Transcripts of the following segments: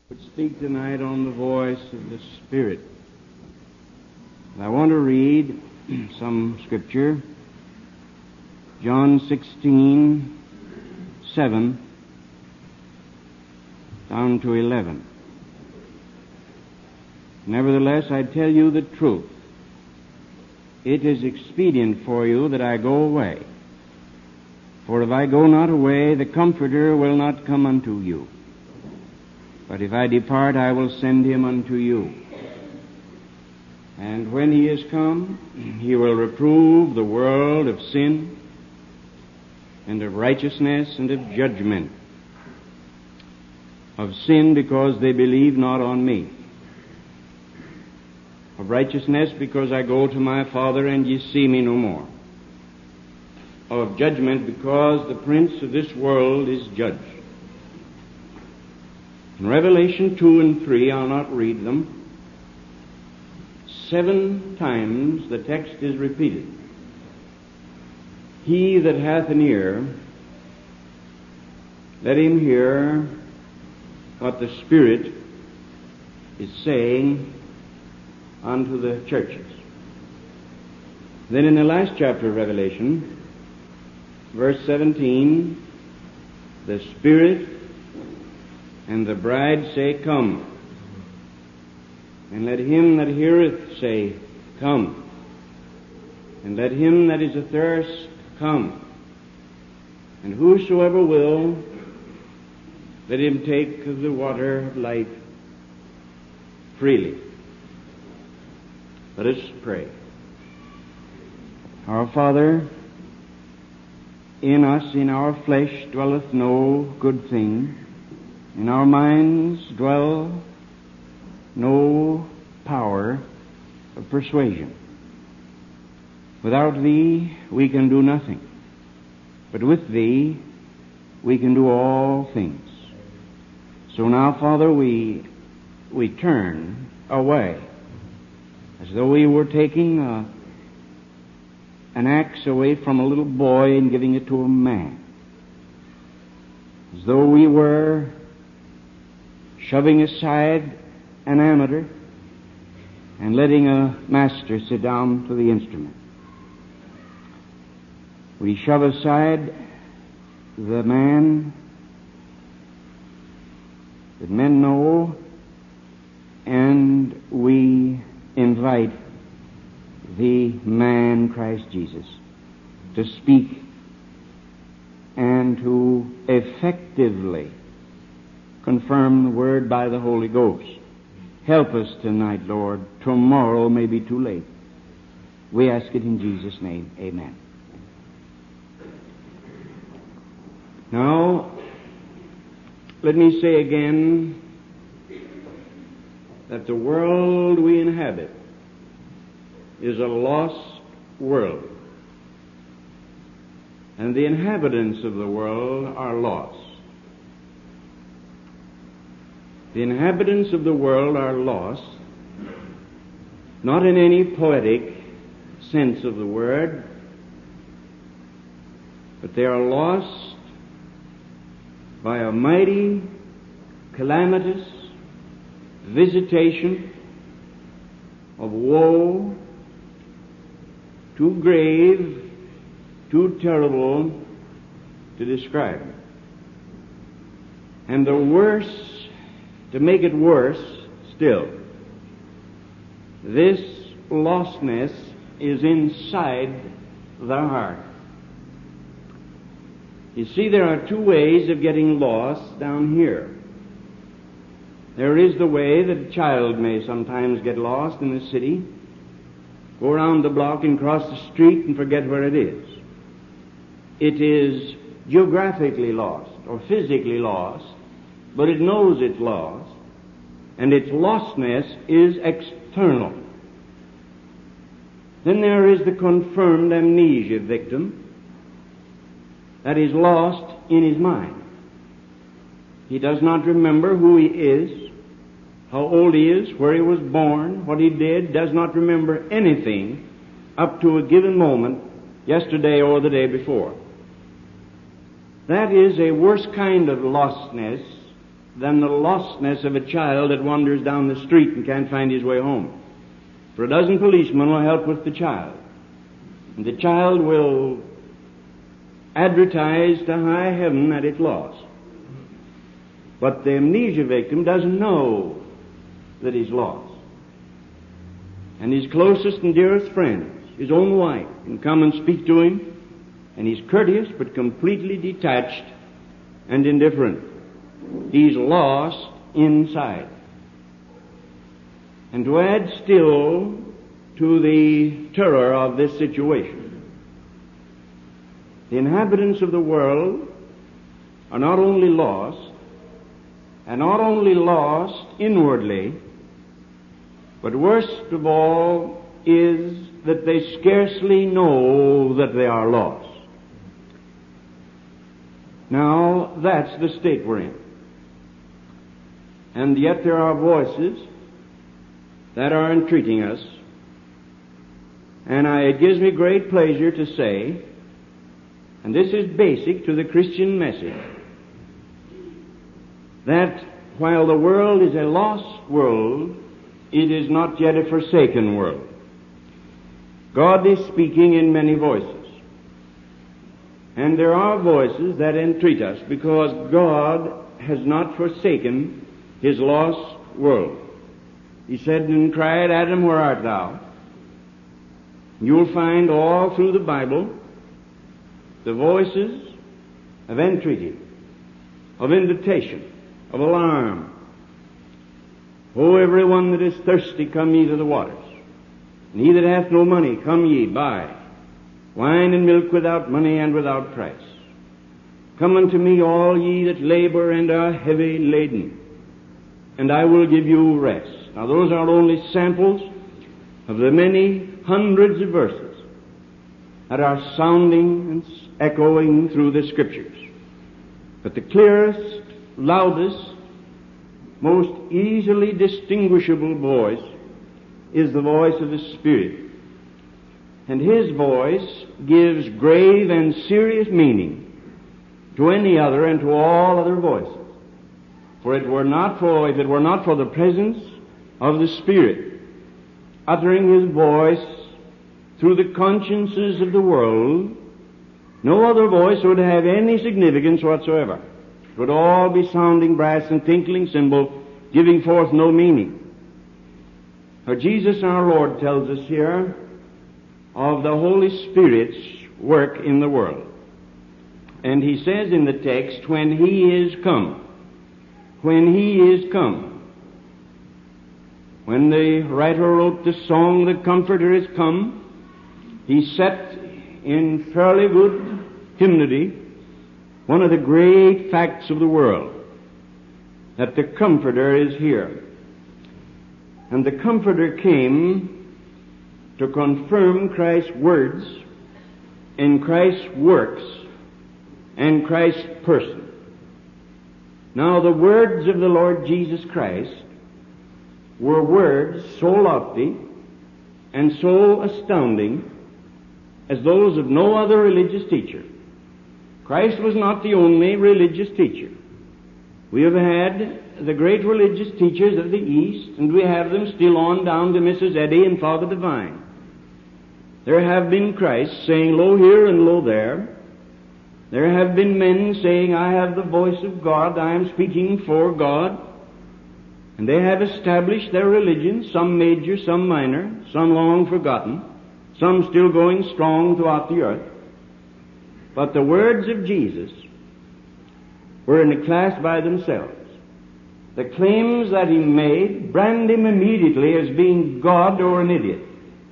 Would speak tonight on the voice of the Spirit. And I want to read some scripture. John 16:7 down to 11. Nevertheless, I tell you the truth. It is expedient for you that I go away. For if I go not away, the Comforter will not come unto you. But if I depart, I will send him unto you. And when he is come, he will reprove the world of sin, and of righteousness, and of judgment. Of sin, because they believe not on me. Of righteousness, because I go to my Father, and ye see me no more. Of judgment, because the prince of this world is judged. In Revelation 2 and 3, I'll not read them. 7 times the text is repeated. He that hath an ear, let him hear what the Spirit is saying unto the churches. Then in the last chapter of Revelation, verse 17, the Spirit and the bride say, Come. And let him that heareth say, Come. And let him that is athirst come. And whosoever will, let him take of the water of life freely. Let us pray. Our Father, in us, in our flesh, dwelleth no good thing. In our minds dwell no power of persuasion. Without Thee, we can do nothing. But with Thee, we can do all things. So now, Father, we turn away, as though we were taking an axe away from a little boy and giving it to a man. As though we were shoving aside an amateur and letting a master sit down to the instrument. We shove aside the man that men know, and we invite the man Christ Jesus to speak and to effectively confirm the Word by the Holy Ghost. Help us tonight, Lord. Tomorrow may be too late. We ask it in Jesus' name. Amen. Now, let me say again that the world we inhabit is a lost world. And the inhabitants of the world are lost. The inhabitants of the world are lost, not in any poetic sense of the word, but they are lost by a mighty, calamitous visitation of woe, too grave, too terrible to describe. And the worse, to make it worse still, this lostness is inside the heart. You see, there are 2 ways of getting lost down here. There is the way that a child may sometimes get lost in the city, go around the block and cross the street and forget where it is. It is geographically lost or physically lost, but it knows it's lost, and its lostness is external. Then there is the confirmed amnesia victim that is lost in his mind. He does not remember who he is, how old he is, where he was born, what he did, does not remember anything up to a given moment, yesterday or the day before. That is a worse kind of lostness than the lostness of a child that wanders down the street and can't find his way home. For a dozen policemen will help with the child. And the child will advertise to high heaven that it's lost. But the amnesia victim doesn't know that he's lost. And his closest and dearest friends, his own wife, can come and speak to him, and he's courteous but completely detached and indifferent. He's lost inside. And to add still to the terror of this situation, the inhabitants of the world are not only lost, and not only lost inwardly, but worst of all is that they scarcely know that they are lost. Now, that's the state we're in. And yet there are voices that are entreating us, and it gives me great pleasure to say, and this is basic to the Christian message, that while the world is a lost world, it is not yet a forsaken world. God is speaking in many voices. And there are voices that entreat us because God has not forsaken His lost world. He said, and cried, Adam, where art thou? You'll find all through the Bible the voices of entreaty, of invitation, of alarm. O everyone that is thirsty, come ye to the waters. And he that hath no money, come ye, buy wine and milk without money and without price. Come unto me, all ye that labor and are heavy laden, and I will give you rest. Now those are only samples of the many hundreds of verses that are sounding and echoing through the Scriptures. But the clearest, loudest, most easily distinguishable voice is the voice of the Spirit. And His voice gives grave and serious meaning to any other and to all other voices. For if it were not for the presence of the Spirit uttering His voice through the consciences of the world, no other voice would have any significance whatsoever. It would all be sounding brass and tinkling cymbal, giving forth no meaning. For Jesus our Lord tells us here of the Holy Spirit's work in the world. And He says in the text, when He is come. When He is come. When the writer wrote the song, The Comforter is come, he set in fairly good hymnody one of the great facts of the world, that the Comforter is here. And the Comforter came to confirm Christ's words and Christ's works and Christ's person. Now the words of the Lord Jesus Christ were words so lofty and so astounding as those of no other religious teacher. Christ was not the only religious teacher. We have had the great religious teachers of the East, and we have them still on down to Mrs. Eddy and Father Divine. There have been Christs saying, lo here and lo there. There have been men saying, I have the voice of God, I am speaking for God. And they have established their religion, some major, some minor, some long forgotten, some still going strong throughout the earth. But the words of Jesus were in a class by themselves. The claims that He made brand Him immediately as being God or an idiot.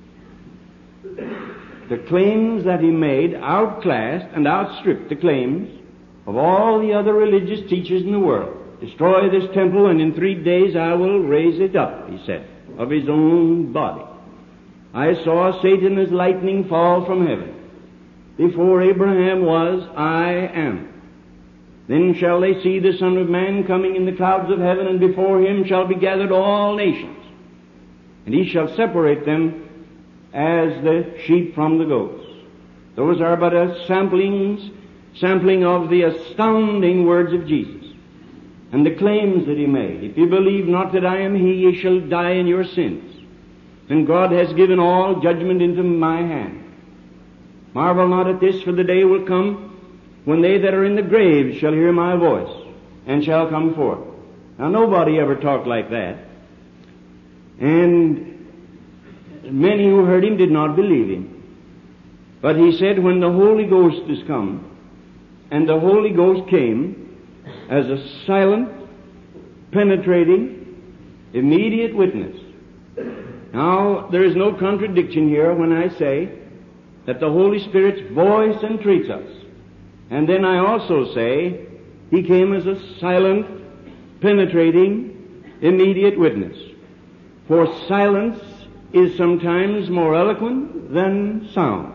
The claims that He made outclassed and outstripped the claims of all the other religious teachers in the world. Destroy this temple, and in 3 days I will raise it up, He said, of His own body. I saw Satan as lightning fall from heaven. Before Abraham was, I am. Then shall they see the Son of Man coming in the clouds of heaven, and before Him shall be gathered all nations. And He shall separate them as the sheep from the goats. Those are but a sampling of the astounding words of Jesus. and the claims that he made. If you believe not that I am he, ye shall die in your sins. And God has given all judgment into my hand. Marvel not at this, for the day will come when they that are in the grave shall hear my voice, and shall come forth. Now nobody ever talked like that. And many who heard him did not believe him. But he said, when the Holy Ghost is come, and the Holy Ghost came as a silent, penetrating, immediate witness. Now, there is no contradiction here when I say that the Holy Spirit's voice entreats us. And then I also say he came as a silent, penetrating, immediate witness. For silence is sometimes more eloquent than sound.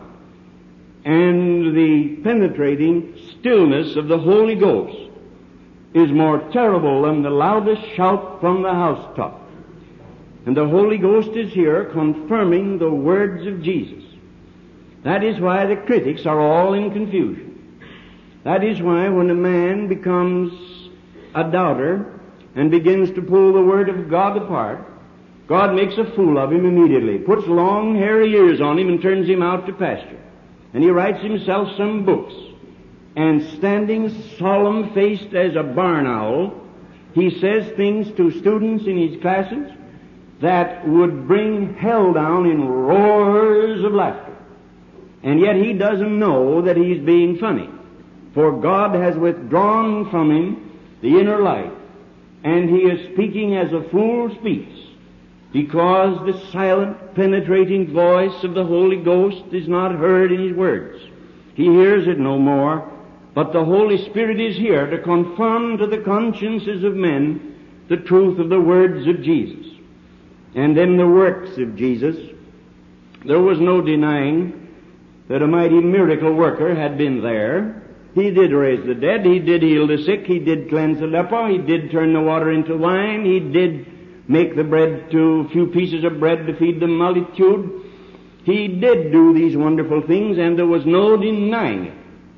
And the penetrating stillness of the Holy Ghost is more terrible than the loudest shout from the housetop. And the Holy Ghost is here confirming the words of Jesus. That is why the critics are all in confusion. That is why when a man becomes a doubter and begins to pull the Word of God apart, God makes a fool of him immediately, puts long hairy ears on him and turns him out to pasture. And he writes himself some books, and standing solemn-faced as a barn owl, he says things to students in his classes that would bring hell down in roars of laughter. And yet he doesn't know that he's being funny, for God has withdrawn from him the inner light, and he is speaking as a fool speaks, because the silent, penetrating voice of the Holy Ghost is not heard in his words. He hears it no more, but the Holy Spirit is here to confirm to the consciences of men the truth of the words of Jesus. And in the works of Jesus, there was no denying that a mighty miracle worker had been there. He did raise the dead, he did heal the sick, he did cleanse the leper, he did turn the water into wine, he did make the bread to a few pieces of bread to feed the multitude. He did do these wonderful things, and there was no denying it.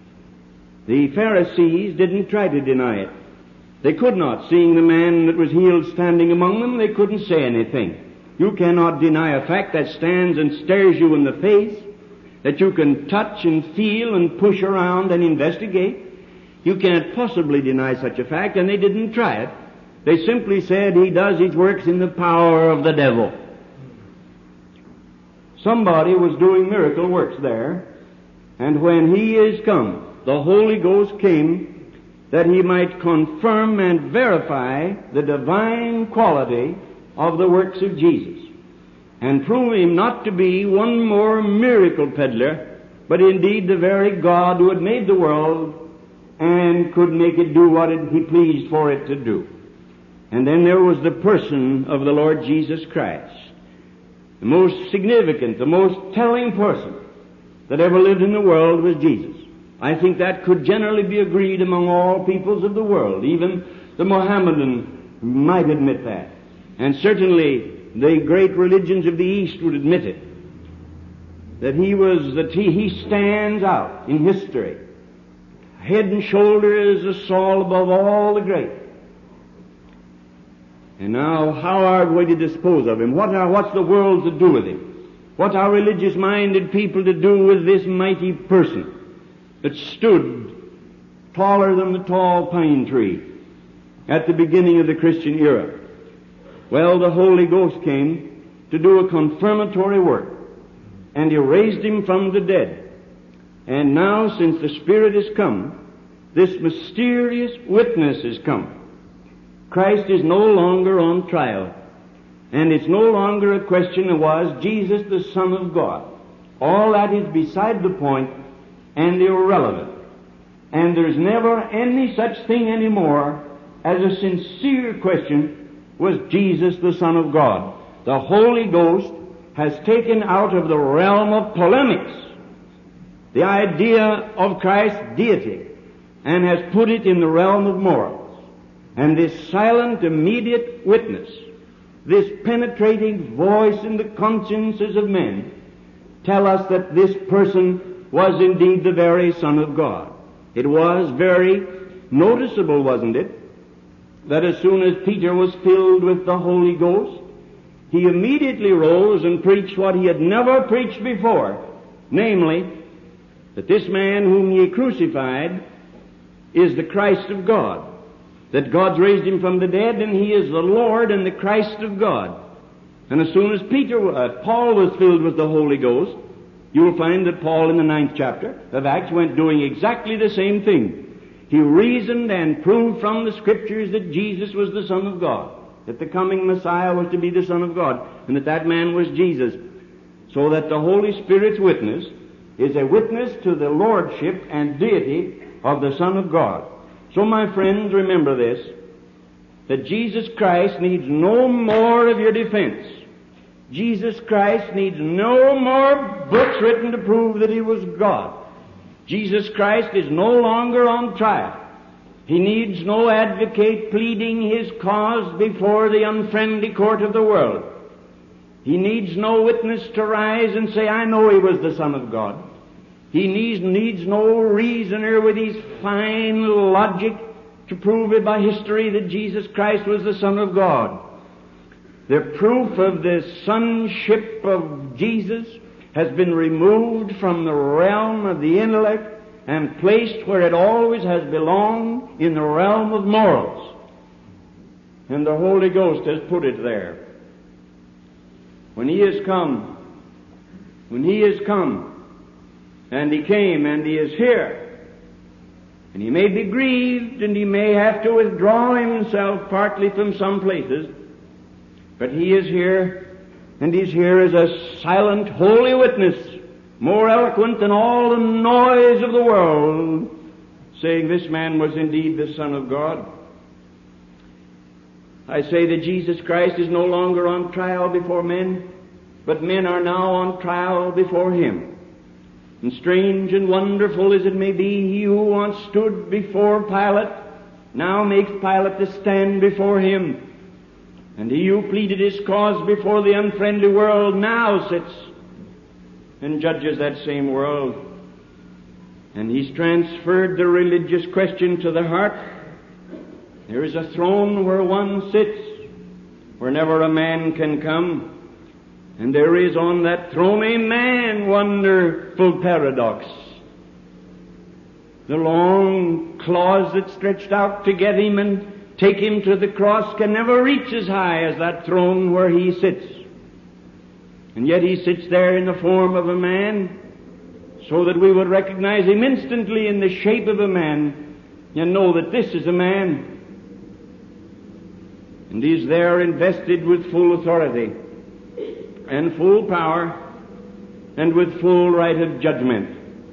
The Pharisees didn't try to deny it. They could not. Seeing the man that was healed standing among them, they couldn't say anything. You cannot deny a fact that stands and stares you in the face, that you can touch and feel and push around and investigate. You can't possibly deny such a fact, and they didn't try it. They simply said he does his works in the power of the devil. Somebody was doing miracle works there, and when he is come, the Holy Ghost came that he might confirm and verify the divine quality of the works of Jesus, and prove him not to be one more miracle peddler, but indeed the very God who had made the world and could make it do what he pleased for it to do. And then there was the person of the Lord Jesus Christ. The most significant, the most telling person that ever lived in the world was Jesus. I think that could generally be agreed among all peoples of the world. Even the Mohammedan might admit that. And certainly the great religions of the East would admit it. That he stands out in history. Head and shoulders a Saul above all the great. And now, how are we to dispose of him? What's the world to do with him? What are religious-minded people to do with this mighty person that stood taller than the tall pine tree at the beginning of the Christian era? Well, the Holy Ghost came to do a confirmatory work, and he raised him from the dead. And now, since the Spirit has come, this mysterious witness has come. Christ is no longer on trial, and it's no longer a question of was Jesus the Son of God. All that is beside the point and irrelevant. And there's never any such thing anymore as a sincere question, was Jesus the Son of God? The Holy Ghost has taken out of the realm of polemics the idea of Christ's deity and has put it in the realm of morals. And this silent, immediate witness, this penetrating voice in the consciences of men, tell us that this person was indeed the very Son of God. It was very noticeable, wasn't it, that as soon as Peter was filled with the Holy Ghost, he immediately rose and preached what he had never preached before, namely, that this man whom ye crucified is the Christ of God, that God's raised him from the dead, and he is the Lord and the Christ of God. And as soon as Paul was filled with the Holy Ghost, you'll find that Paul in the 9th chapter of Acts went doing exactly the same thing. He reasoned and proved from the Scriptures that Jesus was the Son of God, that the coming Messiah was to be the Son of God, and that man was Jesus. So that the Holy Spirit's witness is a witness to the lordship and deity of the Son of God. So, my friends, remember this, that Jesus Christ needs no more of your defense. Jesus Christ needs no more books written to prove that He was God. Jesus Christ is no longer on trial. He needs no advocate pleading His cause before the unfriendly court of the world. He needs no witness to rise and say, I know He was the Son of God. He needs no reasoner with his fine logic to prove it by history that Jesus Christ was the Son of God. The proof of the sonship of Jesus has been removed from the realm of the intellect and placed where it always has belonged, in the realm of morals. And the Holy Ghost has put it there. When He has come, and He came, and He is here, and He may be grieved, and He may have to withdraw Himself partly from some places, but He is here, and He's here as a silent, holy witness, more eloquent than all the noise of the world, saying this man was indeed the Son of God. I say that Jesus Christ is no longer on trial before men, but men are now on trial before Him. And strange and wonderful as it may be, he who once stood before Pilate now makes Pilate to stand before him. And he who pleaded his cause before the unfriendly world now sits and judges that same world. And He's transferred the religious question to the heart. There is a throne where one sits, where never a man can come. And there is on that throne a man, wonderful paradox. The long claws that stretched out to get Him and take Him to the cross can never reach as high as that throne where He sits. And yet He sits there in the form of a man, so that we would recognize Him instantly in the shape of a man and know that this is a man. And He's there invested with full authority and full power and with full right of judgment.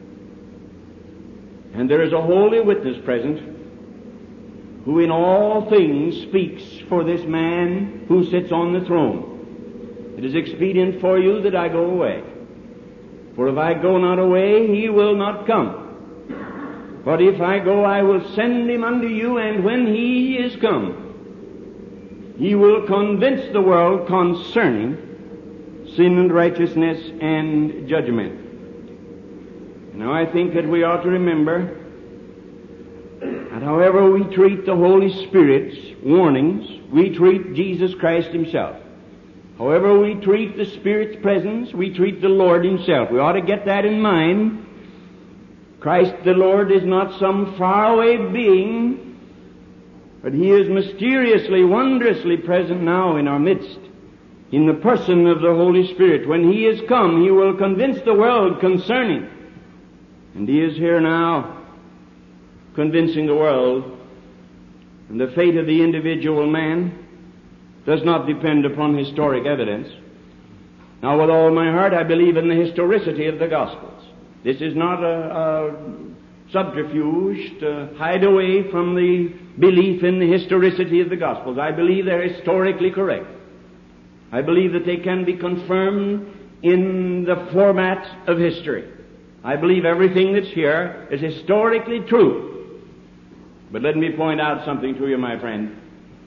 And there is a holy witness present who in all things speaks for this man who sits on the throne. It is expedient for you that I go away. For if I go not away, He will not come. But if I go, I will send Him unto you, and when He is come, He will convince the world concerning sin and righteousness and judgment. Now I think that we ought to remember that however we treat the Holy Spirit's warnings, we treat Jesus Christ Himself. However we treat the Spirit's presence, we treat the Lord Himself. We ought to get that in mind. Christ the Lord is not some faraway being, but He is mysteriously, wondrously present now in our midst, in the person of the Holy Spirit. When He is come, He will convince the world concerning. And He is here now, convincing the world. And the fate of the individual man does not depend upon historic evidence. Now, with all my heart, I believe in the historicity of the Gospels. This is not a subterfuge to hide away from the belief in the historicity of the Gospels. I believe they're historically correct. I believe that they can be confirmed in the format of history. I believe everything that's here is historically true. But let me point out something to you, my friend.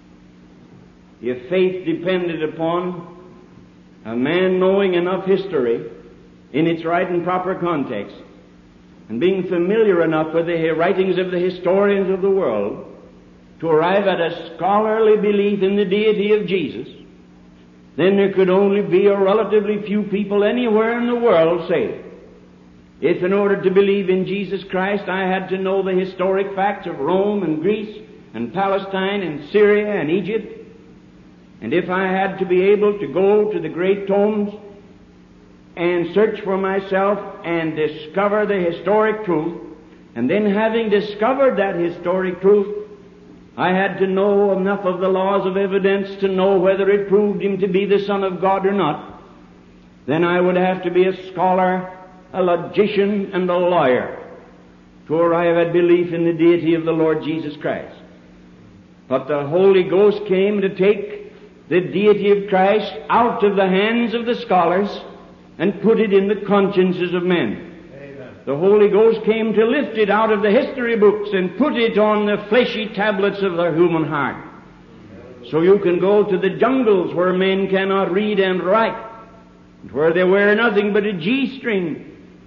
If faith depended upon a man knowing enough history in its right and proper context, and being familiar enough with the writings of the historians of the world, to arrive at a scholarly belief in the deity of Jesus, then there could only be a relatively few people anywhere in the world saved. If in order to believe in Jesus Christ I had to know the historic facts of Rome and Greece and Palestine and Syria and Egypt, and if I had to be able to go to the great tomes and search for myself and discover the historic truth, and then having discovered that historic truth, I had to know enough of the laws of evidence to know whether it proved him to be the Son of God or not, then I would have to be a scholar, a logician, and a lawyer to arrive at belief in the deity of the Lord Jesus Christ. But the Holy Ghost came to take the deity of Christ out of the hands of the scholars and put it in the consciences of men. Amen. The Holy Ghost came to lift it out of the history books and put it on the fleshy tablets of the human heart. So you can go to the jungles where men cannot read and write, where they wear nothing but a G-string,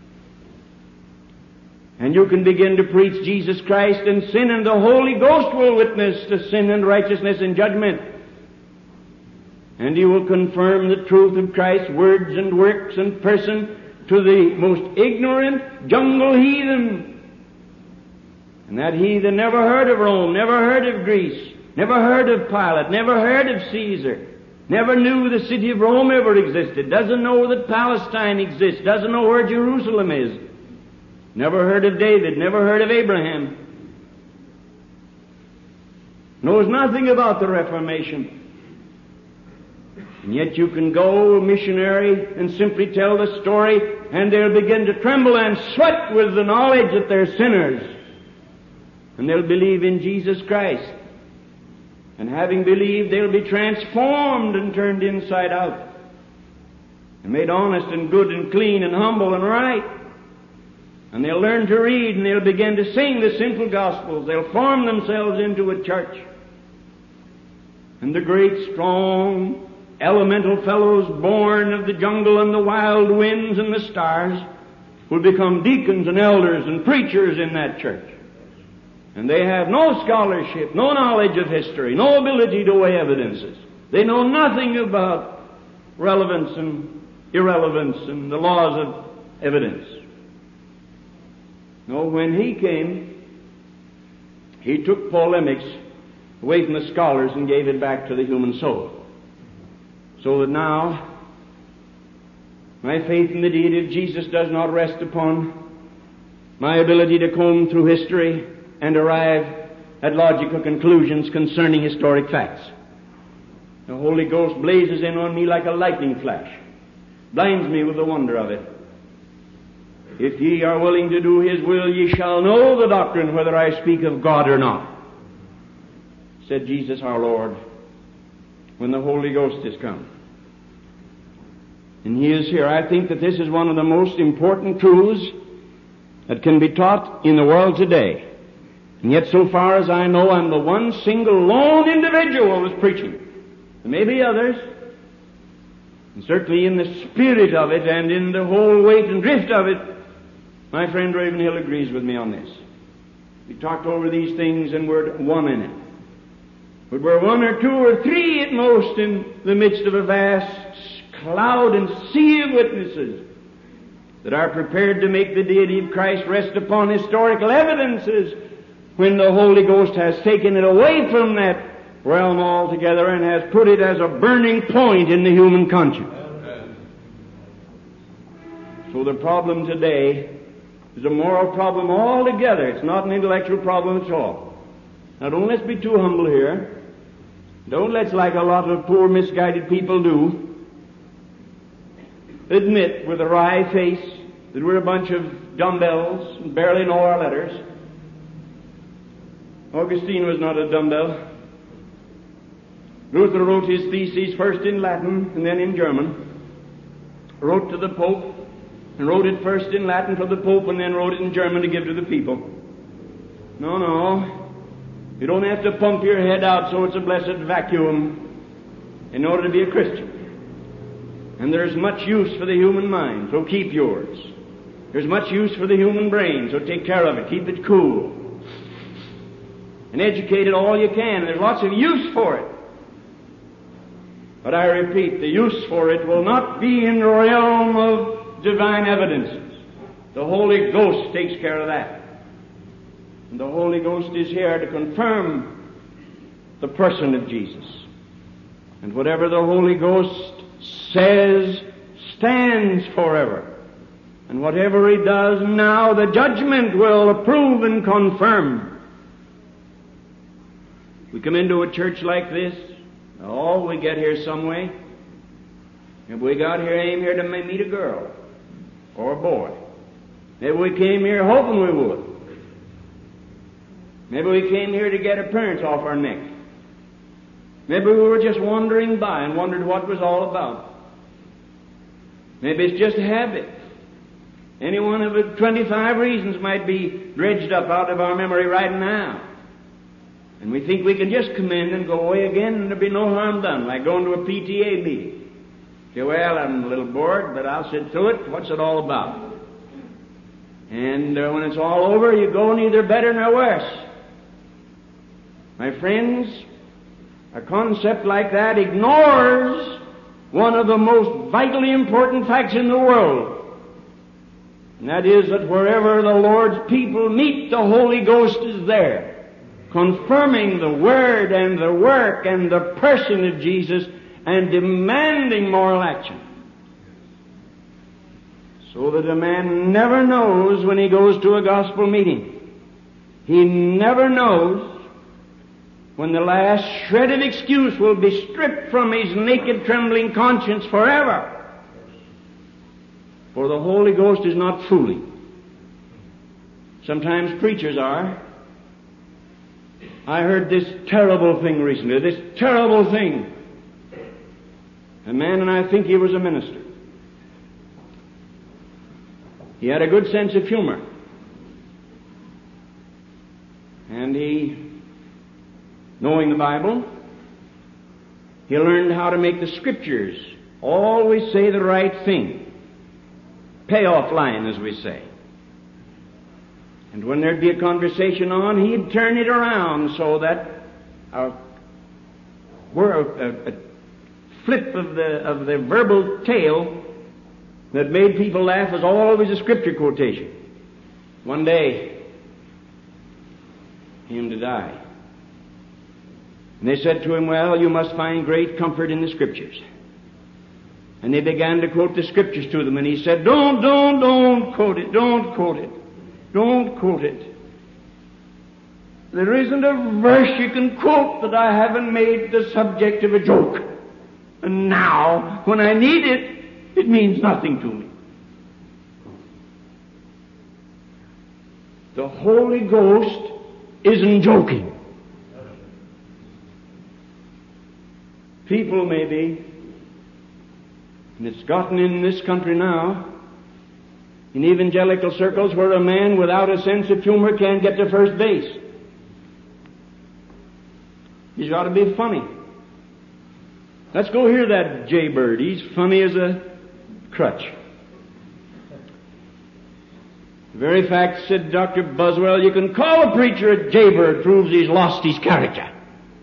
and you can begin to preach Jesus Christ and sin, and the Holy Ghost will witness to sin and righteousness and judgment. And He will confirm the truth of Christ's words and works and person to the most ignorant jungle heathen. And that heathen never heard of Rome, never heard of Greece, never heard of Pilate, never heard of Caesar, never knew the city of Rome ever existed, doesn't know that Palestine exists, doesn't know where Jerusalem is, never heard of David, never heard of Abraham, knows nothing about the Reformation. And yet you can go, a missionary, and simply tell the story, and they'll begin to tremble and sweat with the knowledge that they're sinners. And they'll believe in Jesus Christ. And having believed, they'll be transformed and turned inside out, and made honest and good and clean and humble and right. And they'll learn to read, and they'll begin to sing the simple gospels. They'll form themselves into a church. And the great, strong, elemental fellows born of the jungle and the wild winds and the stars will become deacons and elders and preachers in that church. And they have no scholarship, no knowledge of history, no ability to weigh evidences. They know nothing about relevance and irrelevance and the laws of evidence. No, when He came, He took polemics away from the scholars and gave it back to the human soul. So that now, my faith in the deity of Jesus does not rest upon my ability to comb through history and arrive at logical conclusions concerning historic facts. The Holy Ghost blazes in on me like a lightning flash, blinds me with the wonder of it. If ye are willing to do His will, ye shall know the doctrine whether I speak of God or not, said Jesus our Lord, when the Holy Ghost is come. And He is here. I think that this is one of the most important truths that can be taught in the world today. And yet, so far as I know, I'm the one single lone individual who is preaching. There may be others, and certainly in the spirit of it and in the whole weight and drift of it, my friend Ravenhill agrees with me on this. We talked over these things and we're one in it. But we're one or two or three at most in the midst of a vast cloud and sea of witnesses that are prepared to make the deity of Christ rest upon historical evidences when the Holy Ghost has taken it away from that realm altogether and has put it as a burning point in the human conscience. So the problem today is a moral problem altogether. It's not an intellectual problem at all. Now don't let's be too humble here. Don't let's, like a lot of poor misguided people do, admit with a wry face that we're a bunch of dumbbells and barely know our letters. Augustine was not a dumbbell. Luther wrote his theses first in Latin and then in German, wrote to the Pope, and wrote it first in Latin to the Pope and then wrote it in German to give to the people. No. You don't have to pump your head out so it's a blessed vacuum in order to be a Christian. And there's much use for the human mind, so keep yours. There's much use for the human brain, so take care of it. Keep it cool. and educate it all you can. There's lots of use for it. But I repeat, the use for it will not be in the realm of divine evidences. The Holy Ghost takes care of that. And the Holy Ghost is here to confirm the person of Jesus. And whatever the Holy Ghost says stands forever. And whatever He does now, the judgment will approve and confirm. We come into a church like this, oh, we get here some way. If we got here, aim here to meet a girl or a boy. Maybe we came here hoping we would. Maybe we came here to get appearance off our neck. Maybe we were just wandering by and wondered what it was all about. Maybe it's just a habit. Any one of the 25 reasons might be dredged up out of our memory right now. And we think we can just come in and go away again and there'll be no harm done, like going to a PTA meeting. Say, well, I'm a little bored, but I'll sit through it. What's it all about? And when it's all over, you go neither better nor worse. My friends, a concept like that ignores one of the most vitally important facts in the world. And that is that wherever the Lord's people meet, the Holy Ghost is there, confirming the Word and the work and the person of Jesus and demanding moral action. So that a man never knows when he goes to a gospel meeting. He never knows when the last shred of excuse will be stripped from his naked, trembling conscience forever. For the Holy Ghost is not fooling. Sometimes preachers are. I heard this terrible thing recently, this terrible thing. A man, and I think he was a minister. He had a good sense of humor. And he, knowing the Bible, he learned how to make the Scriptures always say the right thing. Payoff line, as we say. And when there'd be a conversation on, he'd turn it around so that a flip of the verbal tail that made people laugh was always a Scripture quotation. One day, he came to die. And they said to him, well, you must find great comfort in the Scriptures. And they began to quote the Scriptures to them, and he said, don't quote it, don't quote it. Don't quote it. There isn't a verse you can quote that I haven't made the subject of a joke. And now, when I need it, it means nothing to me. The Holy Ghost isn't joking. People may be, and it's gotten in this country now, in evangelical circles where a man without a sense of humor can't get to first base. He's got to be funny. Let's go hear that jaybird. He's funny as a crutch. The very fact, said Dr. Buswell, you can call a preacher a jaybird proves he's lost his character.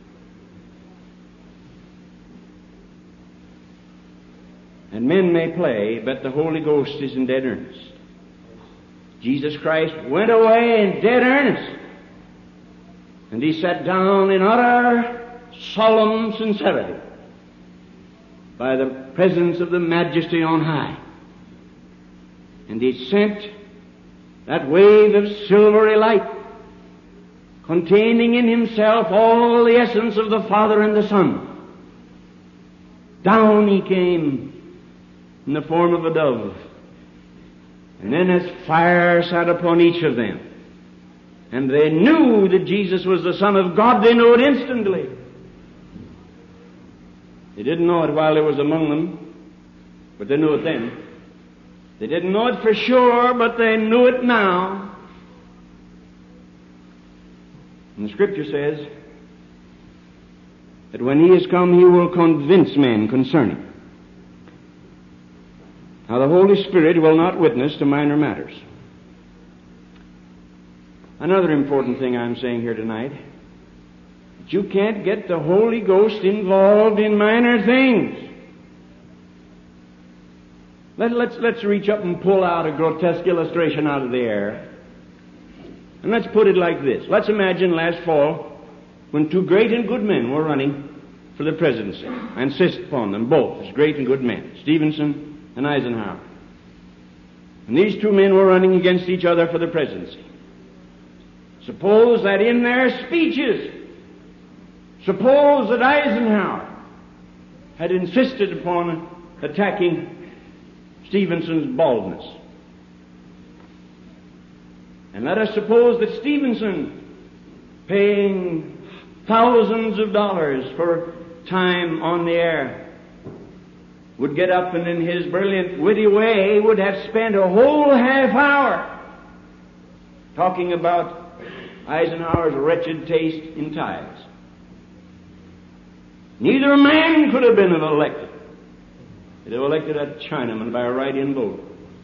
And men may play, but the Holy Ghost is in dead earnest. Jesus Christ went away in dead earnest. And He sat down in utter solemn sincerity by the presence of the Majesty on high. And He sent that wave of silvery light containing in Himself all the essence of the Father and the Son. Down He came in the form of a dove. And then as fire sat upon each of them. And they knew that Jesus was the Son of God. They knew it instantly. They didn't know it while He was among them, but they knew it then. They didn't know it for sure, but they knew it now. And the Scripture says that when He is come, He will convince men concerning. Now, the Holy Spirit will not witness to minor matters. Another important thing I'm saying here tonight But you can't get the Holy Ghost involved in minor things. Let's reach up and pull out a grotesque illustration out of the air. And let's put it like this. Let's imagine last fall when two great and good men were running for the presidency. I insist upon them both as great and good men, Stevenson and Eisenhower. And these two men were running against each other for the presidency. Suppose that in their speeches, suppose that Eisenhower had insisted upon attacking Stevenson's baldness. And let us suppose that Stevenson, paying thousands of dollars for time on the air, would get up and in his brilliant, witty way would have spent a whole half hour talking about Eisenhower's wretched taste in ties. Neither man could have been elected. They'd have elected a Chinaman by a write-in vote.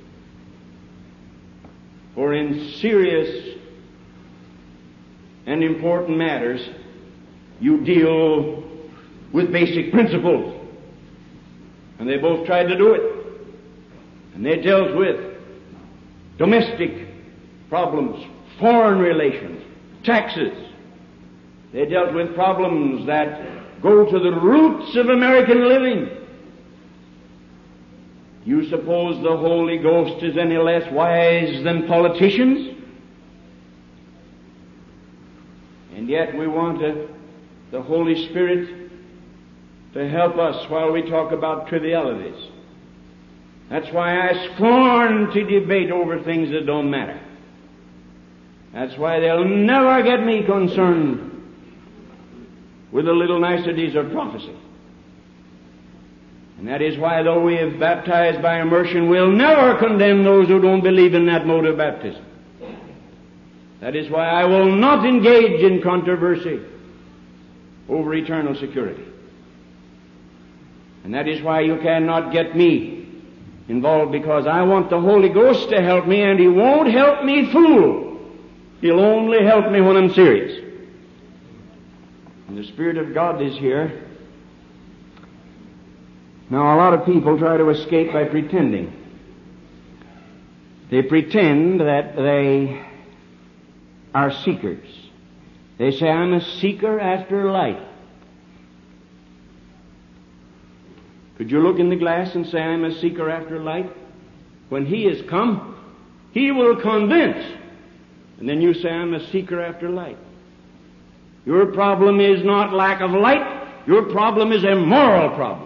For in serious and important matters, you deal with basic principles. And they both tried to do it. And they dealt with domestic problems, foreign relations, taxes. They dealt with problems that go to the roots of American living. You suppose the Holy Ghost is any less wise than politicians? And yet we want the Holy Spirit to help us while we talk about trivialities. That's why I scorn to debate over things that don't matter. That's why they'll never get me concerned with the little niceties of prophecy. And that is why, though we have baptized by immersion, we'll never condemn those who don't believe in that mode of baptism. That is why I will not engage in controversy over eternal security. And that is why you cannot get me involved, because I want the Holy Ghost to help me, and He won't help me fool. He'll only help me when I'm serious. And the Spirit of God is here. Now, a lot of people try to escape by pretending. They pretend that they are seekers. They say, I'm a seeker after light. Could you look in the glass and say, I'm a seeker after light? When He has come, He will convince. And then you say, I'm a seeker after light. Your problem is not lack of light. Your problem is a moral problem.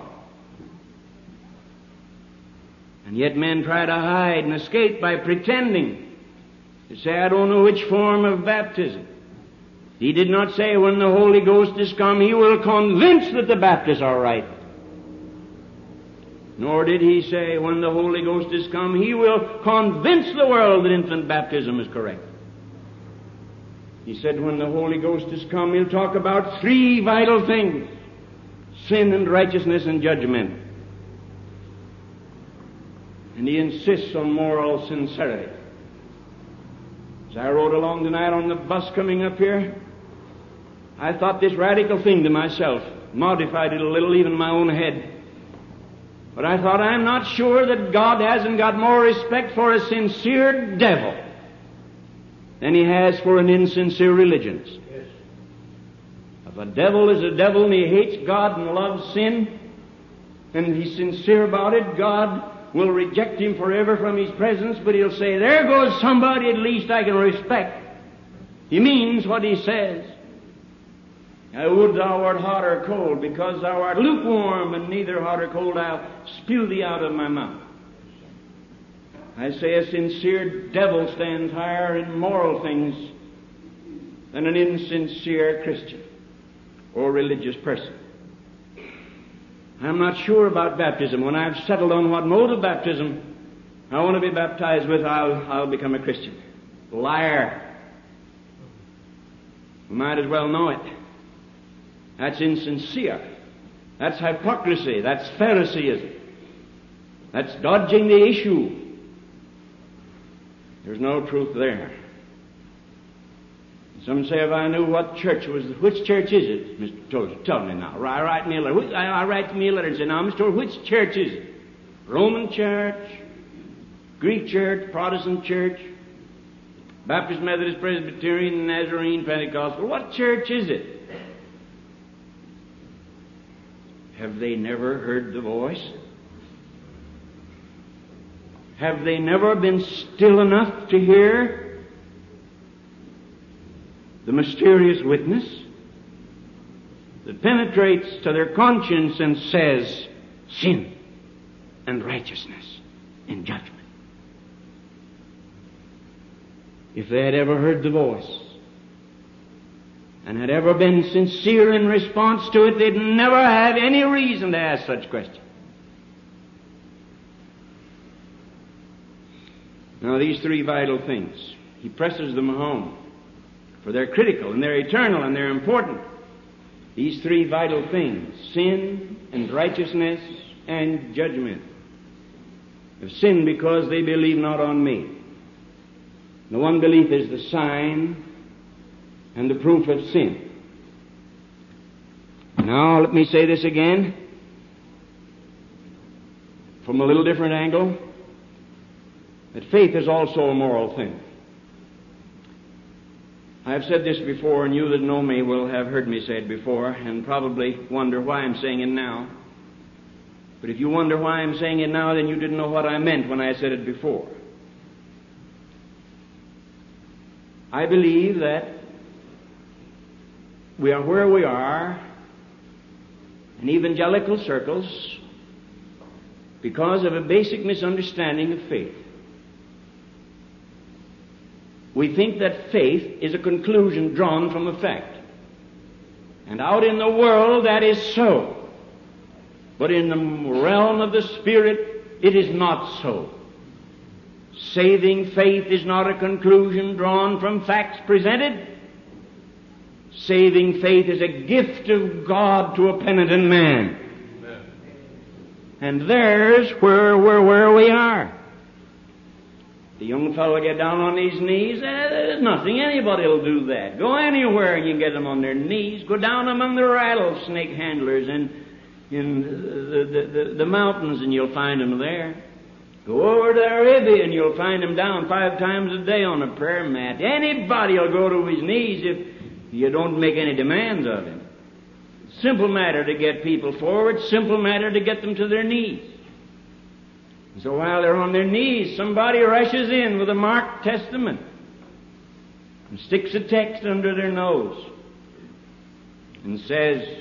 And yet men try to hide and escape by pretending. They say, I don't know which form of baptism. He did not say when the Holy Ghost is come, He will convince that the Baptists are right. Nor did He say when the Holy Ghost is come, He will convince the world that infant baptism is correct. He said when the Holy Ghost is come, He'll talk about three vital things: sin and righteousness and judgment. And He insists on moral sincerity. As I rode along tonight on the bus coming up here, I thought this radical thing to myself, modified it a little, even in my own head. But I thought, I'm not sure that God hasn't got more respect for a sincere devil than He has for an insincere religion. Yes. If a devil is a devil and he hates God and loves sin, and he's sincere about it, God will reject him forever from His presence, but He'll say, there goes somebody at least I can respect. He means what he says. I would thou wert hot or cold, because thou art lukewarm, and neither hot or cold I'll spew thee out of my mouth. I say a sincere devil stands higher in moral things than an insincere Christian or religious person. I'm not sure about baptism. When I've settled on what mode of baptism I want to be baptized with, I'll become a Christian. Liar. We might as well know it. That's insincere. That's hypocrisy. That's Phariseeism. That's dodging the issue. There's no truth there. Some say, if I knew what church was, which church is it, Mr. Tozer? Tell me now. I write me a letter. I write me a letter and say, now, Mr. Tozer, which church is it? Roman church, Greek church, Protestant church, Baptist, Methodist, Presbyterian, Nazarene, Pentecostal. What church is it? Have they never heard the voice? Have they never been still enough to hear the mysterious witness that penetrates to their conscience and says, sin and righteousness and judgment? If they had ever heard the voice and had ever been sincere in response to it, they'd never have any reason to ask such questions. Now, these three vital things, he presses them home, for they're critical and they're eternal and they're important. These three vital things, sin and righteousness and judgment. Of sin, because they believe not on me. The unbelief is the sign and the proof of sin. Now, let me say this again from a little different angle, that faith is also a moral thing. I have said this before, and you that know me will have heard me say it before, and probably wonder why I'm saying it now. But if you wonder why I'm saying it now, then you didn't know what I meant when I said it before. I believe that we are where we are in evangelical circles because of a basic misunderstanding of faith. We think that faith is a conclusion drawn from a fact. And out in the world that is so. But in the realm of the Spirit, it is not so. Saving faith is not a conclusion drawn from facts presented. Saving faith is a gift of God to a penitent man. Amen. And there's where we are. The young fellow get down on his knees, there's nothing, anybody will do that. Go anywhere and you can get them on their knees. Go down among the rattlesnake handlers and in the mountains and you'll find them there. Go over to Arabia and you'll find them down 5 times a day on a prayer mat. Anybody will go to his knees if you don't make any demands of him. Simple matter to get people forward, simple matter to get them to their knees. So while they're on their knees, somebody rushes in with a marked testament and sticks a text under their nose and says,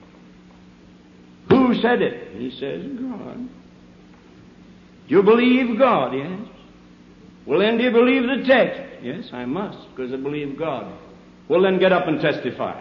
"Who said it?" He says, "God." "You believe God?" "Yes." "Well, then do you believe the text?" "Yes, I must, because I believe God." "Well, then get up and testify."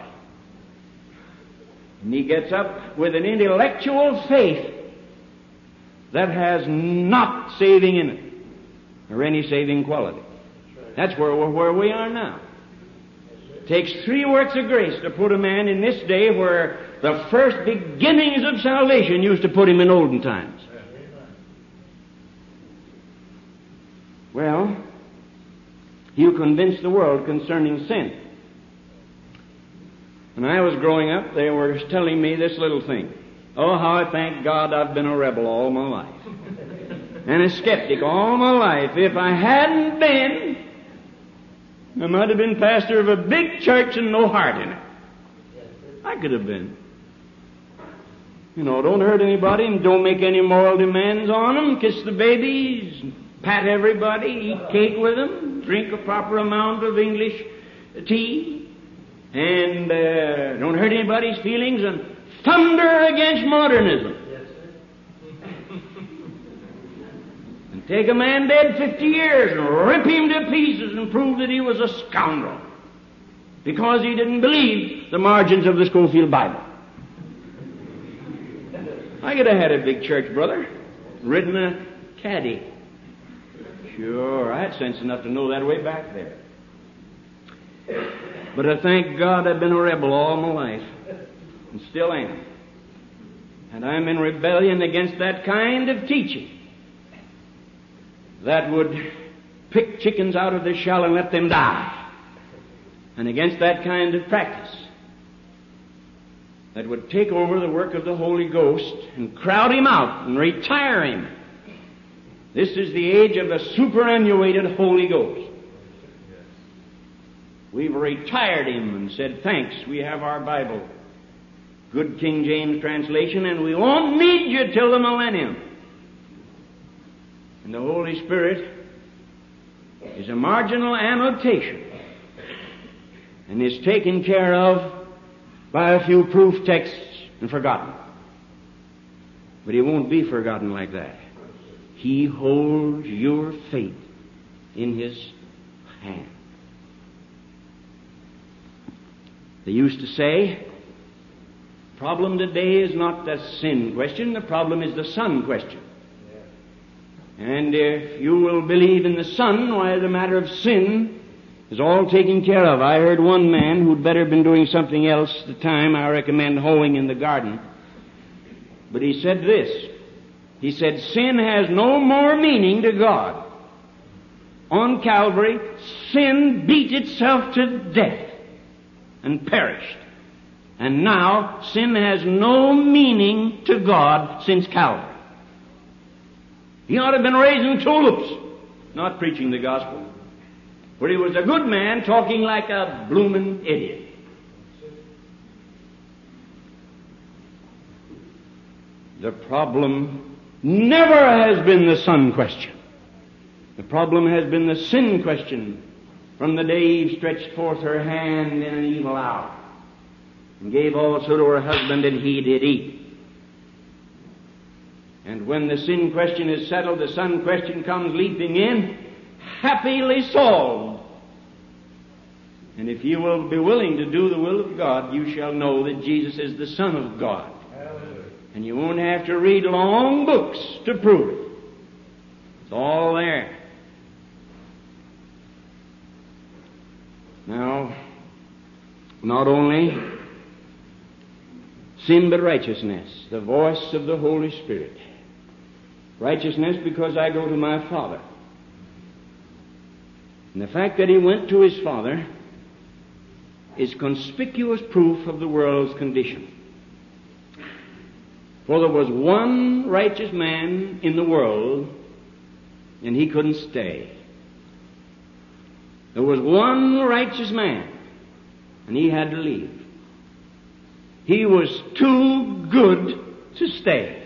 And he gets up with an intellectual faith that has not saving in it, or any saving quality. That's where we are now. It takes 3 works of grace to put a man in this day where the first beginnings of salvation used to put him in olden times. Well, you convinced the world concerning sin. When I was growing up, they were telling me this little thing. Oh, how I thank God I've been a rebel all my life. And a skeptic all my life. If I hadn't been, I might have been pastor of a big church and no heart in it. I could have been. You know, don't hurt anybody and don't make any moral demands on them. Kiss the babies, pat everybody, eat cake with them, drink a proper amount of English tea, and don't hurt anybody's feelings and thunder against modernism. Yes, sir. And take a man dead 50 years and rip him to pieces and prove that he was a scoundrel because he didn't believe the margins of the Schofield Bible. I could have had a big church, brother, ridden a caddy. Sure, I had sense enough to know that way back there. But I thank God I've been a rebel all my life. And still am. And I'm in rebellion against that kind of teaching that would pick chickens out of their shell and let them die. and against that kind of practice that would take over the work of the Holy Ghost and crowd Him out and retire Him. This is the age of the superannuated Holy Ghost. We've retired Him and said, thanks, we have our Bible, good King James translation, and we won't need you till the millennium. And the Holy Spirit is a marginal annotation and is taken care of by a few proof texts and forgotten. But He won't be forgotten like that. He holds your fate in His hand. They used to say, the problem today is not the sin question, the problem is the Son question. And if you will believe in the Son, why, the matter of sin is all taken care of. I heard one man who'd better been doing something else at the time, I recommend hoeing in the garden. But he said this. He said, sin has no more meaning to God. On Calvary, sin beat itself to death and perished. And now, sin has no meaning to God since Calvary. He ought to have been raising tulips, not preaching the gospel. But he was a good man talking like a bloomin' idiot. The problem never has been the Son question. The problem has been the sin question from the day Eve stretched forth her hand in an evil hour and gave also to her husband, and he did eat. And when the sin question is settled, the Son question comes leaping in, happily solved. And if you will be willing to do the will of God, you shall know that Jesus is the Son of God. Hallelujah. And you won't have to read long books to prove it. It's all there. Now, not only sin but righteousness, the voice of the Holy Spirit. Righteousness because I go to my Father. And the fact that He went to His Father is conspicuous proof of the world's condition. For there was one righteous man in the world, and he couldn't stay. There was one righteous man, and he had to leave. He was too good to stay.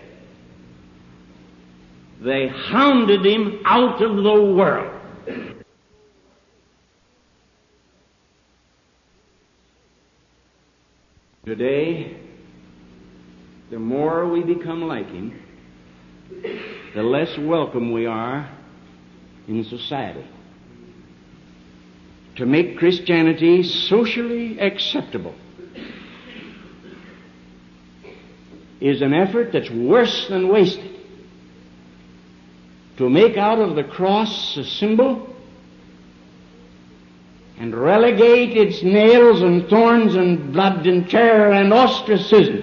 They hounded him out of the world. Today, the more we become like Him, the less welcome we are in society. To make Christianity socially acceptable is an effort that's worse than wasted. To make out of the cross a symbol and relegate its nails and thorns and blood and terror and ostracism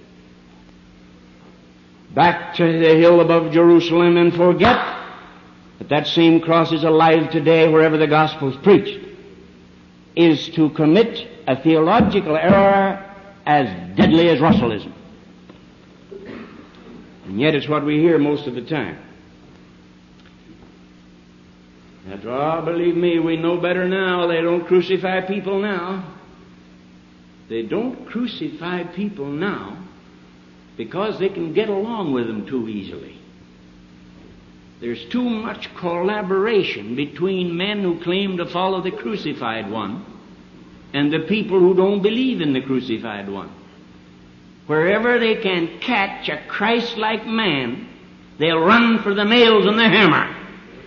back to the hill above Jerusalem and forget that that same cross is alive today wherever the gospel is preached, is to commit a theological error as deadly as Russellism. And yet it's what we hear most of the time. That, believe me, we know better now. They don't crucify people now. They don't crucify people now because they can get along with them too easily. There's too much collaboration between men who claim to follow the crucified one and the people who don't believe in the crucified one. Wherever they can catch a Christ-like man, they'll run for the nails and the hammer.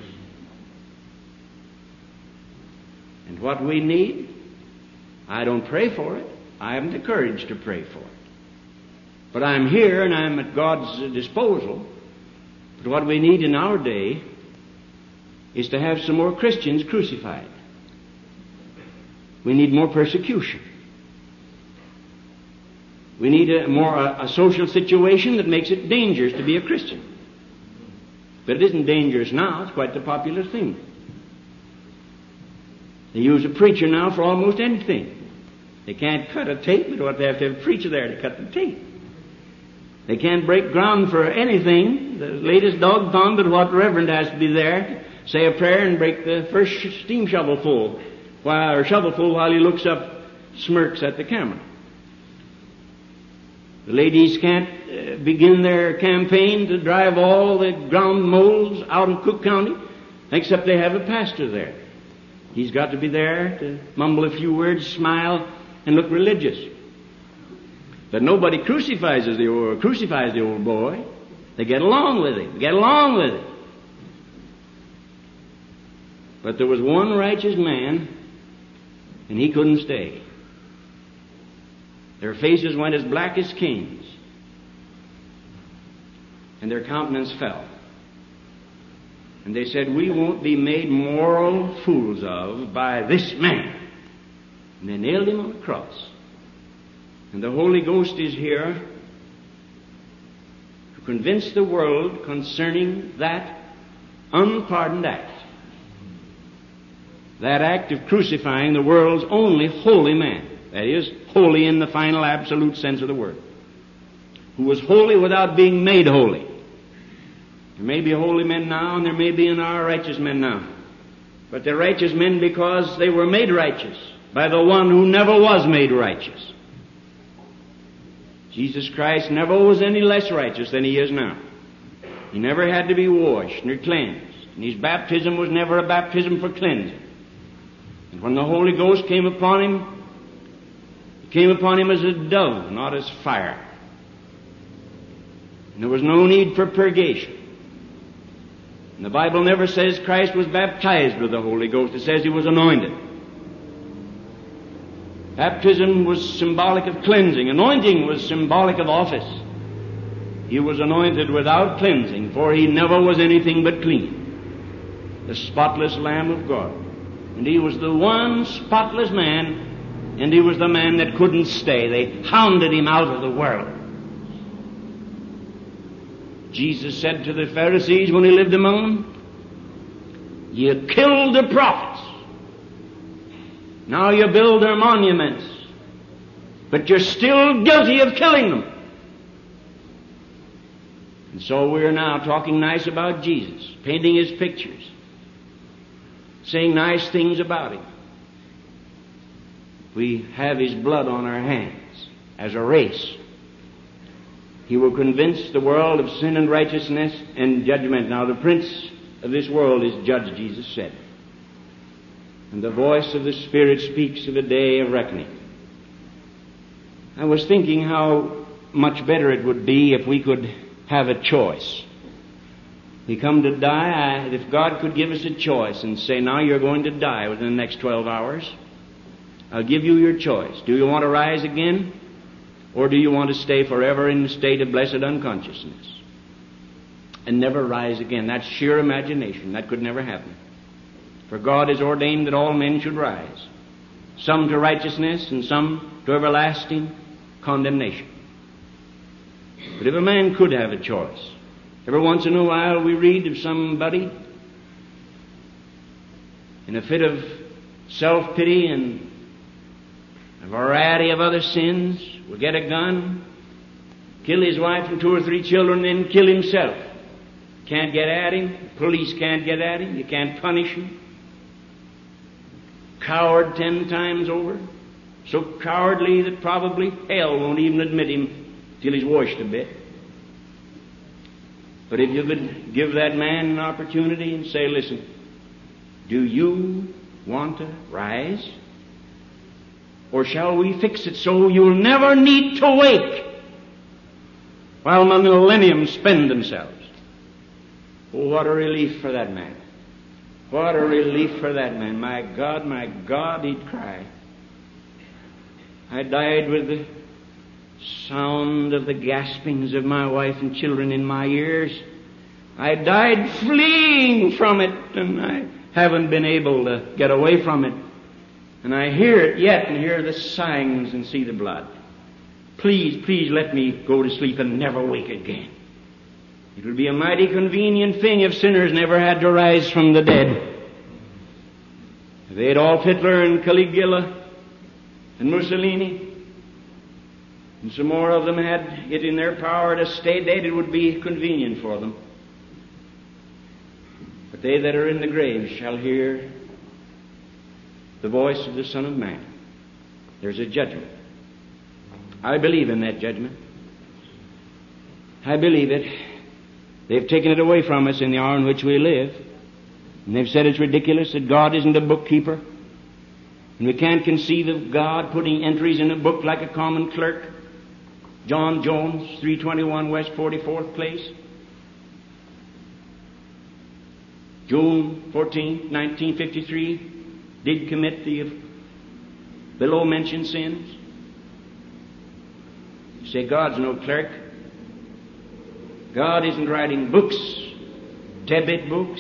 And what we need, I don't pray for it. I haven't the courage to pray for it. But I'm here and I'm at God's disposal. But what we need in our day is to have some more Christians crucified. We need more persecution. We need a social situation that makes it dangerous to be a Christian. But it isn't dangerous now. It's quite the popular thing. They use a preacher now for almost anything. They can't cut a tape, but they have to have a preacher there to cut the tape. They can't break ground for anything, the latest dog pound, but what reverend has to be there to say a prayer and break the first steam shovelful, while he looks up, smirks at the camera. The ladies can't begin their campaign to drive all the ground moles out in Cook County, except they have a pastor there. He's got to be there to mumble a few words, smile, and look religious. But nobody crucifies the old boy. They get along with it. But there was one righteous man, and he couldn't stay. Their faces went as black as kings, and their countenance fell. And they said, we won't be made moral fools of by this man. And they nailed him on the cross. And the Holy Ghost is here to convince the world concerning that unpardoned act. That act of crucifying the world's only holy man. That is, holy in the final absolute sense of the word. Who was holy without being made holy. There may be holy men now, and there may be in our righteous men now. But they're righteous men because they were made righteous by the one who never was made righteous. Jesus Christ never was any less righteous than he is now. He never had to be washed nor cleansed. And his baptism was never a baptism for cleansing. And when the Holy Ghost came upon him, it came upon him as a dove, not as fire. And there was no need for purgation. And the Bible never says Christ was baptized with the Holy Ghost. It says he was anointed. Baptism was symbolic of cleansing. Anointing was symbolic of office. He was anointed without cleansing, for he never was anything but clean. The spotless Lamb of God. And he was the one spotless man, and he was the man that couldn't stay. They hounded him out of the world. Jesus said to the Pharisees when he lived among them, you killed the prophets. Now you build their monuments, but you're still guilty of killing them. And so we're now talking nice about Jesus, painting his pictures, saying nice things about him. We have his blood on our hands as a race. He will convince the world of sin and righteousness and judgment. Now the prince of this world is judged, Jesus said. And the voice of the Spirit speaks of a day of reckoning. I was thinking how much better it would be if we could have a choice. We come to die, if God could give us a choice and say, now you're going to die within the next 12 hours, I'll give you your choice. Do you want to rise again? Or do you want to stay forever in the state of blessed unconsciousness and never rise again? That's sheer imagination. That could never happen. For God has ordained that all men should rise, some to righteousness and some to everlasting condemnation. But if a man could have a choice, every once in a while we read of somebody in a fit of self-pity and a variety of other sins will get a gun, kill his wife and 2 or 3 children, then kill himself. Can't get at him. Police can't get at him. You can't punish him. Coward 10 times over. So cowardly that probably hell won't even admit him till he's washed a bit. But if you could give that man an opportunity and say, listen, do you want to rise? Or shall we fix it so you'll never need to wake while the millenniums spend themselves? Oh, what a relief for that man. What a relief for that man. My God, he'd cry. I died with the sound of the gaspings of my wife and children in my ears. I died fleeing from it, and I haven't been able to get away from it. And I hear it yet, and hear the sighings and see the blood. Please, please let me go to sleep and never wake again. It would be a mighty convenient thing if sinners never had to rise from the dead. If They Adolf Hitler and Caligula and Mussolini, and some more of them had it in their power to stay dead, it would be convenient for them. But they that are in the grave shall hear the voice of the Son of Man. There's a judgment. I believe in that judgment. I believe it. They've taken it away from us in the hour in which we live. And they've said it's ridiculous that God isn't a bookkeeper. And we can't conceive of God putting entries in a book like a common clerk. John Jones, 321 West 44th Place. June 14, 1953, did commit the below-mentioned sins. You say God's no clerk. God isn't writing books, debit books.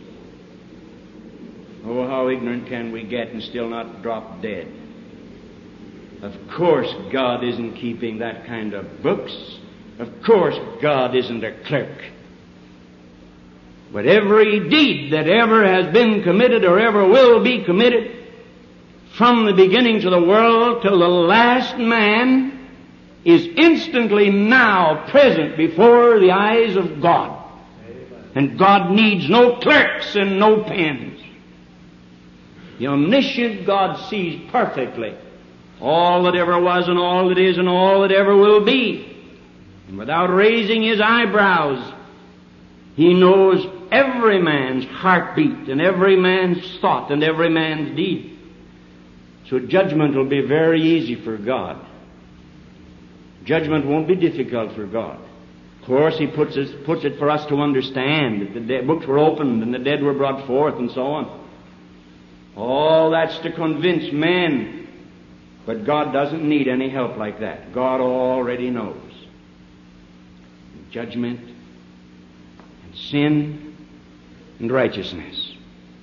Oh, how ignorant can we get and still not drop dead? Of course God isn't keeping that kind of books. Of course God isn't a clerk. But every deed that ever has been committed or ever will be committed, from the beginning to the world till the last man, is instantly now present before the eyes of God. And God needs no clerks and no pens. The omniscient God sees perfectly all that ever was and all that is and all that ever will be. And without raising his eyebrows, he knows every man's heartbeat and every man's thought and every man's deed. So judgment will be very easy for God. Judgment won't be difficult for God. Of course, he puts it for us to understand that the books were opened and the dead were brought forth and so on. All that's to convince men. But God doesn't need any help like that. God already knows. Judgment and sin and righteousness.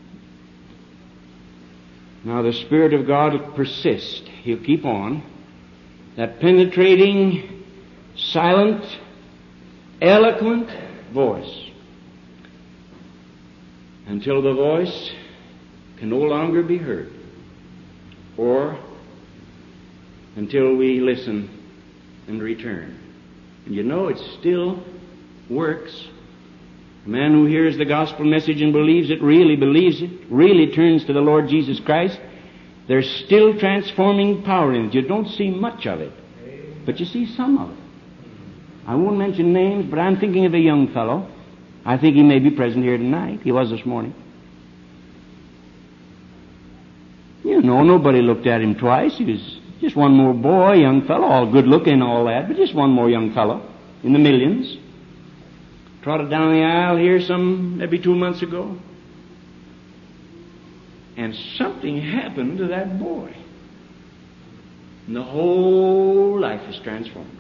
Now the Spirit of God will persist. He'll keep on. That penetrating, silent, eloquent voice, until the voice can no longer be heard, or until we listen and return. And you know, it still works. A man who hears the gospel message and believes it, really turns to the Lord Jesus Christ, there's still transforming power in it. You don't see much of it, but you see some of it. I won't mention names, but I'm thinking of a young fellow. I think he may be present here tonight. He was this morning. You know, nobody looked at him twice. He was just one more boy, young fellow, all good looking and all that, but just one more young fellow in the millions. Trotted down the aisle here maybe 2 months ago. And something happened to that boy. And the whole life is transformed.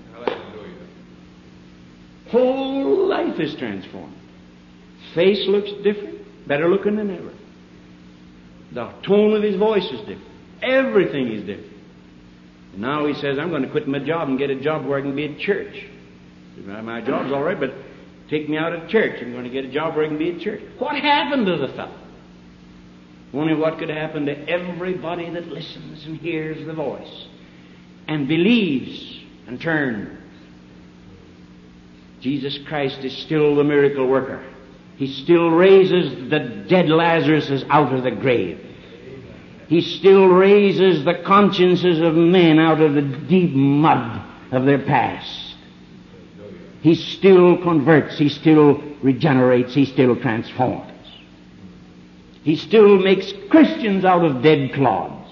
Whole life is transformed. Face looks different, better looking than ever. The tone of his voice is different. Everything is different. And now he says, I'm going to quit my job and get a job where I can be at church. My job's all right, but take me out of church. I'm going to get a job where I can be at church. What happened to the fellow? Only what could happen to everybody that listens and hears the voice and believes and turns. Jesus Christ is still the miracle worker. He still raises the dead Lazarus out of the grave. He still raises the consciences of men out of the deep mud of their past. He still converts. He still regenerates. He still transforms. He still makes Christians out of dead clods.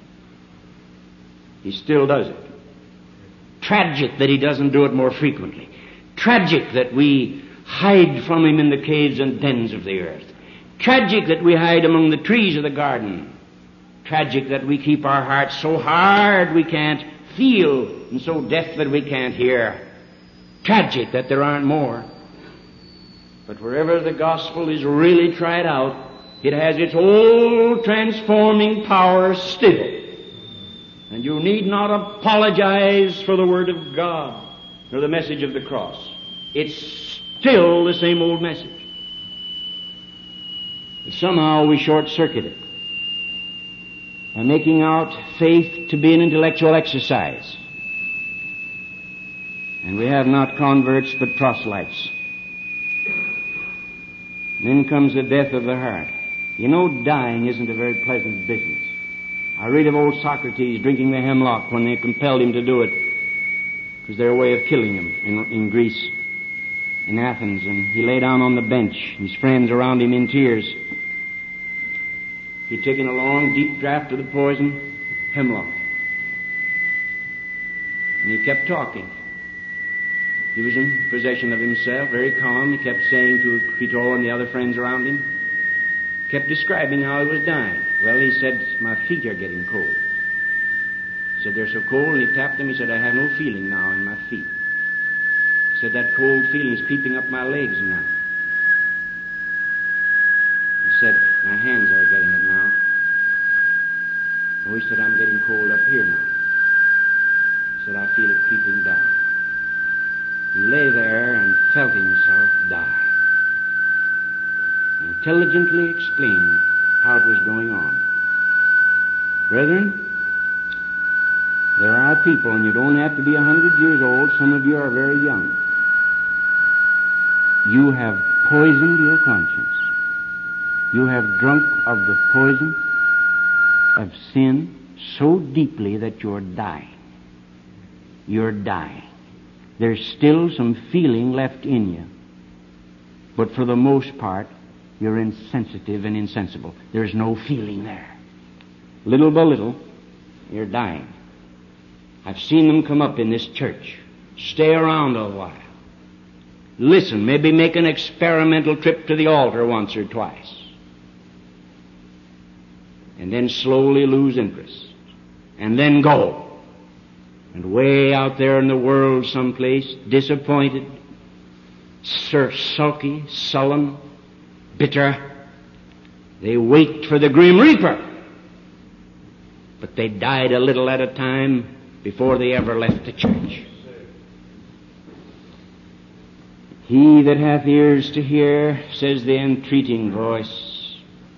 He still does it. Tragic that he doesn't do it more frequently. Tragic that we hide from him in the caves and dens of the earth. Tragic that we hide among the trees of the garden. Tragic that we keep our hearts so hard we can't feel and so deaf that we can't hear. Tragic that there aren't more. But wherever the gospel is really tried out, it has its old transforming power still. And you need not apologize for the Word of God or the message of the cross. It's still the same old message. But somehow we short-circuit it. by making out faith to be an intellectual exercise. And we have not converts but proselytes. Then comes the death of the heart. You know, dying isn't a very pleasant business. I read of old Socrates drinking the hemlock when they compelled him to do it. It was their way of killing him in Greece, in Athens. And he lay down on the bench, his friends around him in tears. He'd taken a long, deep draught of the poison, hemlock. And he kept talking. He was in possession of himself, very calm. He kept saying to Crito and the other friends around him, kept describing how he was dying. Well, he said, my feet are getting cold. He said, they're so cold, and he tapped them. He said, I have no feeling now in my feet. He said, that cold feeling is creeping up my legs now. He said, my hands are getting it now. Oh, he said, I'm getting cold up here now. He said, I feel it creeping down. He lay there and felt himself die. He intelligently explained how it was going on. Brethren, there are people, and you don't have to be 100 years old, some of you are very young. You have poisoned your conscience. You have drunk of the poison of sin so deeply that you're dying. You're dying. There's still some feeling left in you. But for the most part, you're insensitive and insensible. There's no feeling there. Little by little, you're dying. I've seen them come up in this church, stay around a while, listen, maybe make an experimental trip to the altar once or twice, and then slowly lose interest, and then go. And way out there in the world someplace, disappointed, sulky, sullen, bitter, they wait for the grim reaper. But they died a little at a time before they ever left the church. He that hath ears to hear, says the entreating voice.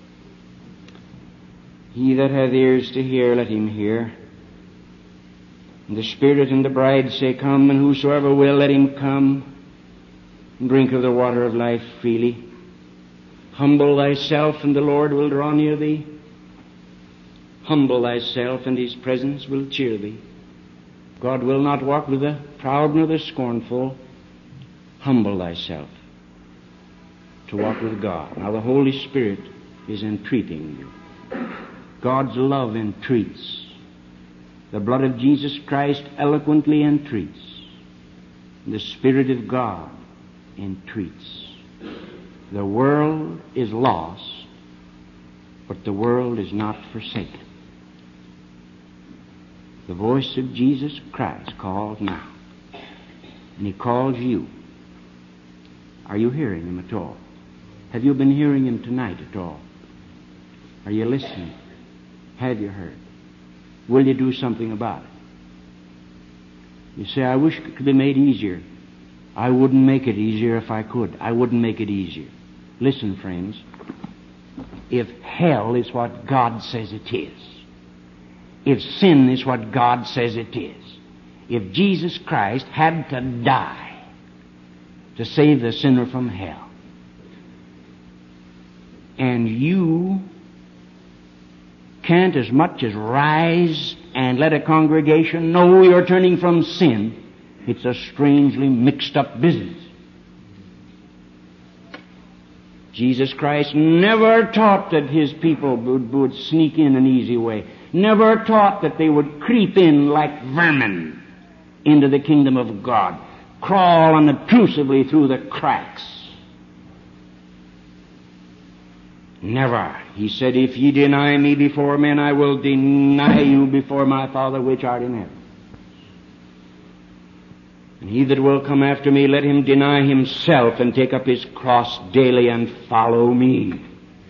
He that hath ears to hear, let him hear. And the Spirit and the bride say, come, and whosoever will, let him come and drink of the water of life freely. Humble thyself, and the Lord will draw near thee. Humble thyself, and His presence will cheer thee. God will not walk with the proud nor the scornful. Humble thyself to walk with God. Now the Holy Spirit is entreating you. God's love entreats. The blood of Jesus Christ eloquently entreats. The Spirit of God entreats. The world is lost, but the world is not forsaken. The voice of Jesus Christ calls now, and He calls you. Are you hearing Him at all? Have you been hearing Him tonight at all? Are you listening? Have you heard? Will you do something about it? You say, I wish it could be made easier. I wouldn't make it easier if I could. I wouldn't make it easier. Listen, friends. If hell is what God says it is, if sin is what God says it is, if Jesus Christ had to die to save the sinner from hell, and you can't as much as rise and let a congregation know you're turning from sin, it's a strangely mixed up business. Jesus Christ never taught that His people would sneak in an easy way. Never taught that they would creep in like vermin into the kingdom of God, crawl unobtrusively through the cracks. Never. He said, if ye deny me before men, I will deny you before my Father which art in heaven. And he that will come after me, let him deny himself and take up his cross daily and follow me.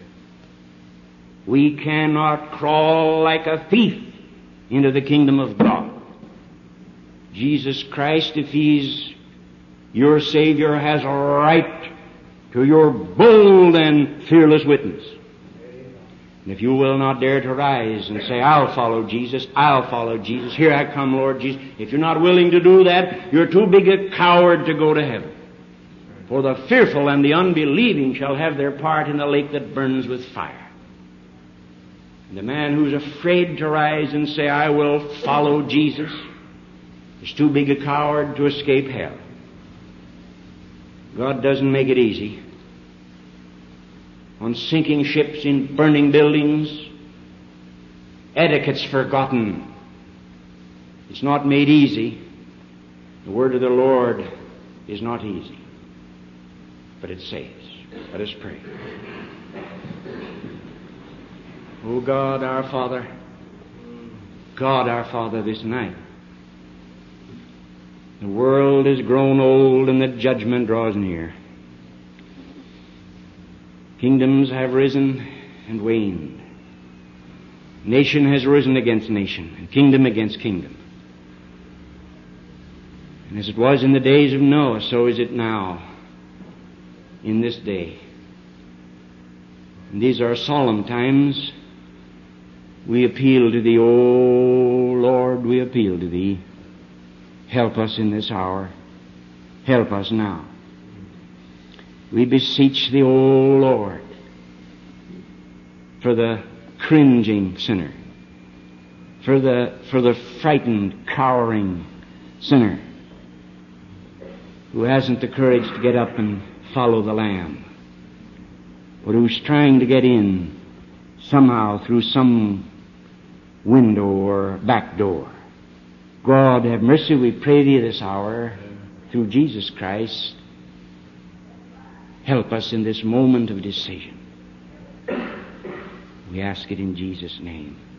We cannot crawl like a thief into the kingdom of God. Jesus Christ, if He's your Savior, has a right to your bold and fearless witness. And if you will not dare to rise and say, I'll follow Jesus, I'll follow Jesus, here I come, Lord Jesus. If you're not willing to do that, you're too big a coward to go to heaven. For the fearful and the unbelieving shall have their part in the lake that burns with fire. And the man who's afraid to rise and say, I will follow Jesus, is too big a coward to escape hell. God doesn't make it easy. On sinking ships, in burning buildings, etiquette's forgotten. It's not made easy. The word of the Lord is not easy, but it saves. Let us pray. O God our Father, this night, the world is grown old and the judgment draws near. Kingdoms have risen and waned. Nation has risen against nation, and kingdom against kingdom. And as it was in the days of Noah, so is it now, in this day. And these are solemn times. We appeal to Thee, O Lord, we appeal to Thee. Help us in this hour. Help us now. We beseech Thee, O Lord, for the cringing sinner, for the frightened, cowering sinner who hasn't the courage to get up and follow the Lamb, but who's trying to get in somehow through some window or back door. God, have mercy, we pray Thee this hour, through Jesus Christ. Help us in this moment of decision. We ask it in Jesus' name.